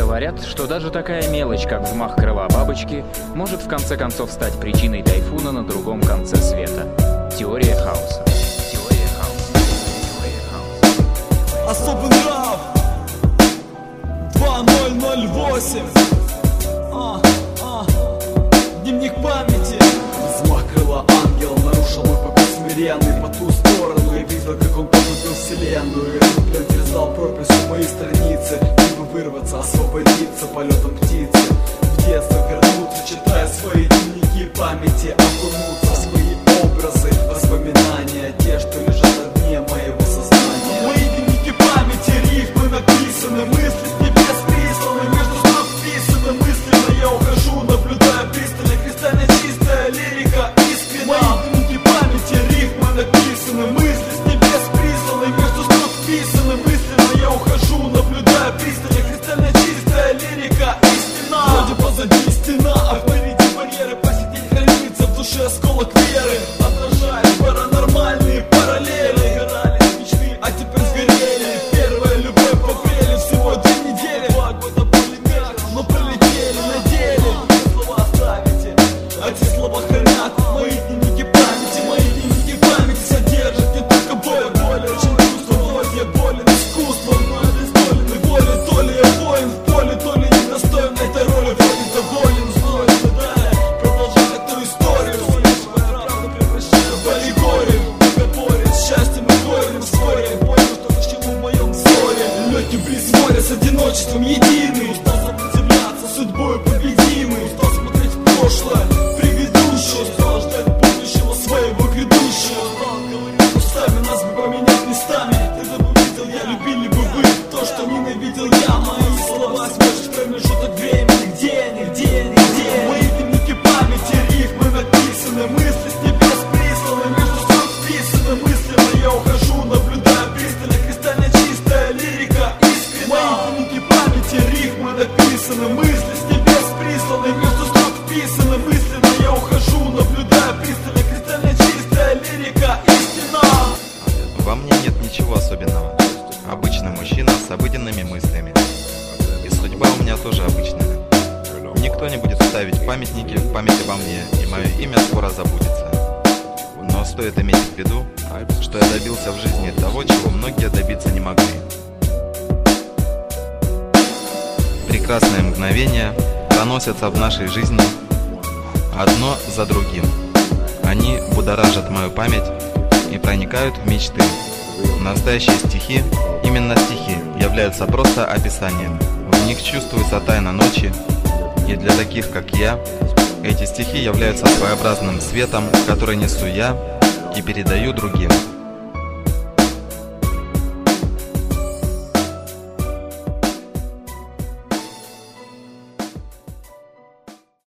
Говорят, что даже такая мелочь, как взмах крыла бабочки, может в конце концов стать причиной тайфуна на другом конце света. Теория хаоса. Теория хаоса. Теория хаоса. Особый нрав 2008. Дневник памяти. Взмах крыла ангел нарушил мой покой смиренный. По ту сторону я видел, как он погубил вселенную. И этот плен терзал прописью мои страницы. Либо вырваться, освободиться полетом птицы. В детство вернуться, читая свои дневники памяти. Окунуться в свои образы, воспоминания, те, что лежат на дне моего сознания. Мои дневники памяти, рифмы написаны, мысли с небес присланы, между строк вписаны мысленно. Я ухожу, наблюдая пристально, кристально чистая лирика искренна. Мои дневники памяти, рифмы написаны, мысли с небес присланы, между строк вписаны мысленно. Я ухожу, наблюдая пристально, кристально чистая лирика истина. Вроде позади стена, а впереди барьеры. Посидеть хранится в душе осколок веры, отражает паранормальные параллели. Горали мечты, а теперь сгорели. Первая любовь в апреле, всего 2 недели. 2 года были мягко, но пролетели на деле. Слова оставите, а те слова хранят. Мои дневники памяти, мои дневники памяти содержат не только боль, боль, очень чувство, вновь я болен искусством, но я бездолен и волен. То ли я воин в поле, то ли недостоин этой роли. Вроде доволен, злой, да, продолжать эту историю. Смешивая правду, превращая в аллегорию. Договоре с счастьем и горем вскоре понял, что к чему в моем взоре. Легкий бриз моря с одиночеством единый. Устал сопротивляться, судьбой победимый. Устал смотреть в прошлое, предыдущее. Устал ждать будущего своего грядущего. Устал говорить устами, нас бы поменять местами. Тогда бы видел я, любили бы вы то, что ненавидел я. Мои слова смешишь промежуток времени. Где они, где они, где они? Мои дневники памяти, рифмы написаны, мысли с небес присланы, между строк вписаны мысленно. Я ухожу, наблюдая пристально, кристально чистая лирика искренна. Мои дневники памяти, рифмы написаны, мысли с небес присланы, между строк вписаны мысленно. Я ухожу, наблюдая пристально, кристально чистая лирика истина. Во мне нет ничего особенного. Обычный мужчина с обыденными мыслями. И судьба у меня тоже обычная. Никто не будет ставить памятники в память обо мне, и мое имя скоро забудется. Но стоит иметь в виду, что я добился в жизни того, чего многие добиться не могли. Прекрасные мгновения проносятся в нашей жизни одно за другим. Они будоражат мою память и проникают в мечты. Настоящие стихи, именно стихи, являются просто описанием. В них чувствуется тайна ночи, и для таких, как я, эти стихи являются своеобразным светом, который несу я и передаю другим.